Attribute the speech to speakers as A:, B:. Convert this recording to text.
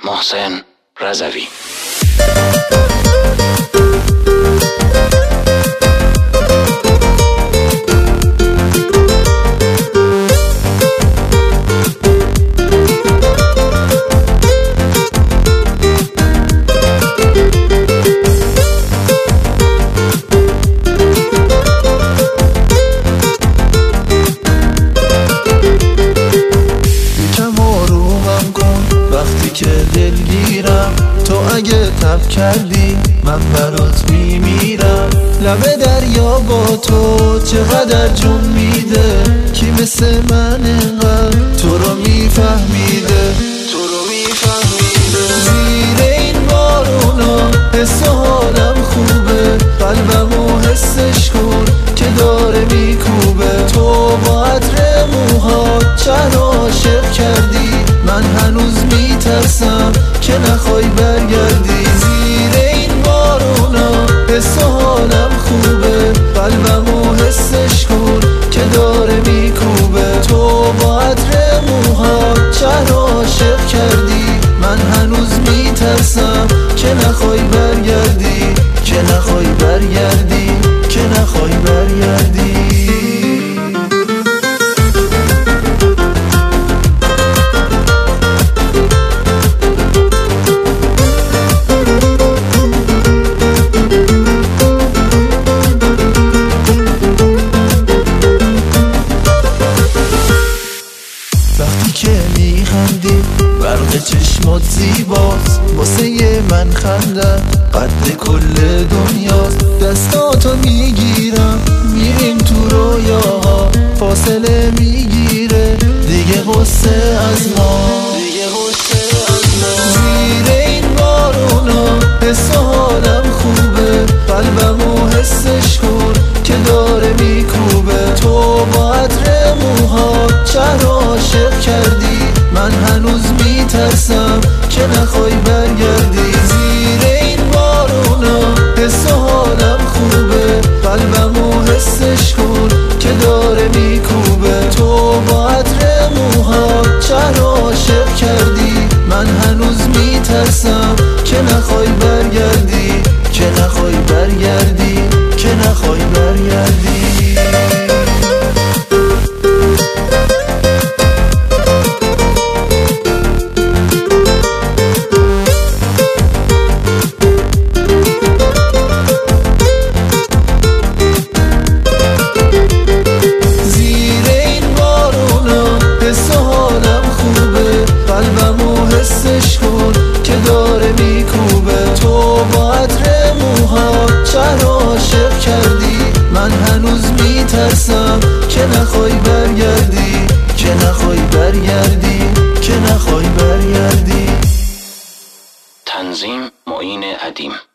A: محسن رضوی.
B: وقتی که دلگیرم تو اگه تب کردی من برات میمیرم. لب دریا با تو چقدر جون میده، کی مثل من انقدر تو رو میفهمیده، تو رو میفهمیده. زیر این بارونا حس و حالم خوبه، قلبمو حسش کن که داره میکوبه. تو با عطر موهات شهر عاشق کردی، من هنوز میترسم که نخوای برگردی. زیر این بارونا حس و حالم خوبه، قلبمو حسش کن که داره میکوبه. تو با عطر موهات شهر عاشق کردی، من هنوز میترسم که نخوای برگردی، که نخوای برگردی، که نخوای برگردی. وقتی که میخندی برق چشمات زیباست، واسه من خنده قد کل دنیاست. دستاتو میگیرم میریم تو رویاها، فاصله میگیره دیگه غصه از ما، دیگه غصه از ما. زیر این بارونا حس و حالم خوبه، قلبمو حسش کن که داره میکوبه. تو با عطر موهات شهر عاشق کردی، من هنوز میترسم که نخوای برگردی. زیر این بارونا حس و حالم خوبه، قلبمو حسش کن که داره میکوبه. تو با عطر موهات شهر عاشق کردی، من هنوز میترسم که نخوای برگردی، که نخوای برگردی، که نخوای برگردی. حسش کن که داره میکوبه. تو با عطر موهات شهر عاشق کردی، من هنوز میترسم که نخوای برگردی، که نخوای برگردی، که نخوای برگردی.
A: تنظیم معین ادیم.